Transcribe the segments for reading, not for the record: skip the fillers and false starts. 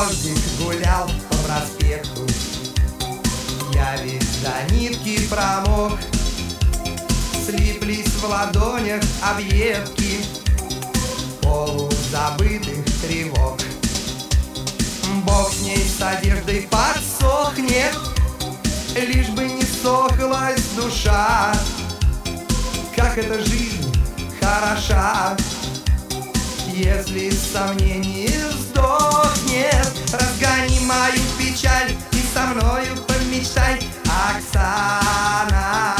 Дождик гулял по проспекту, я весь до нитки промок. Слиплись в ладонях объедки полузабытых тревог. Бог с ней с одеждой подсохнет, лишь бы не сохлась душа. Как эта жизнь хороша, если сомнений сдохнет. Разгони мою печаль и со мною помечтай, Оксана.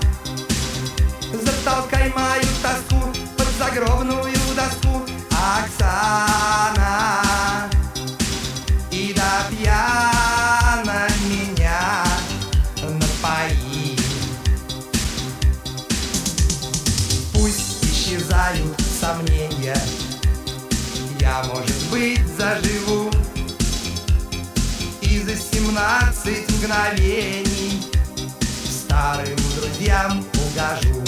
Затолкай мою тоску под загробную доску, Оксана. И до пьяна меня напои. Пусть исчезают сомнения, я, может быть, заживу и за 17 мгновений старым друзьям угожу.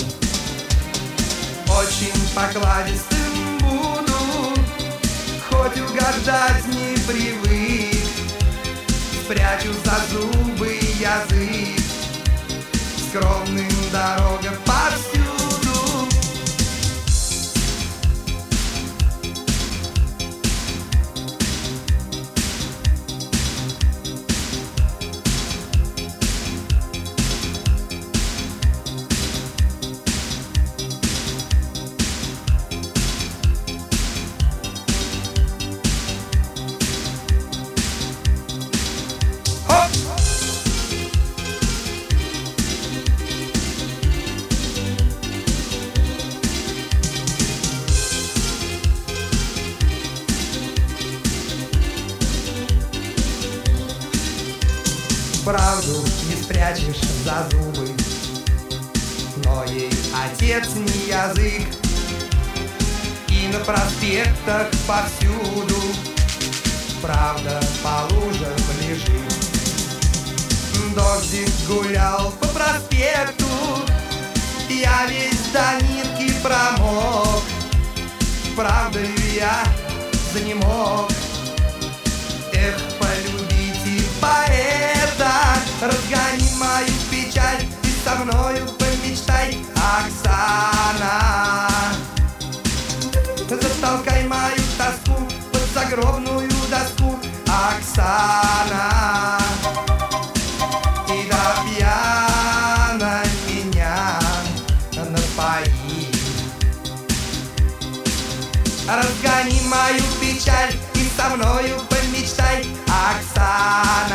Очень покладистым буду, хоть угождать не привык. Спрячу за зубы язык, скромным дорога повсюду. Правду не спрячешь за зубы, но ей отец не язык. И на проспектах повсюду правда по лужам лежит. Дождик гулял по проспекту, я весь до нитки промок. Правдою я занемог. Эх, полюбите поэта, разгони мою печаль и со мною помечтай, Оксана. Затолкай мою тоску под загробную доску, Оксана. И до пьяна меня напои. Разгони мою печаль и со мною помечтай, Оксана.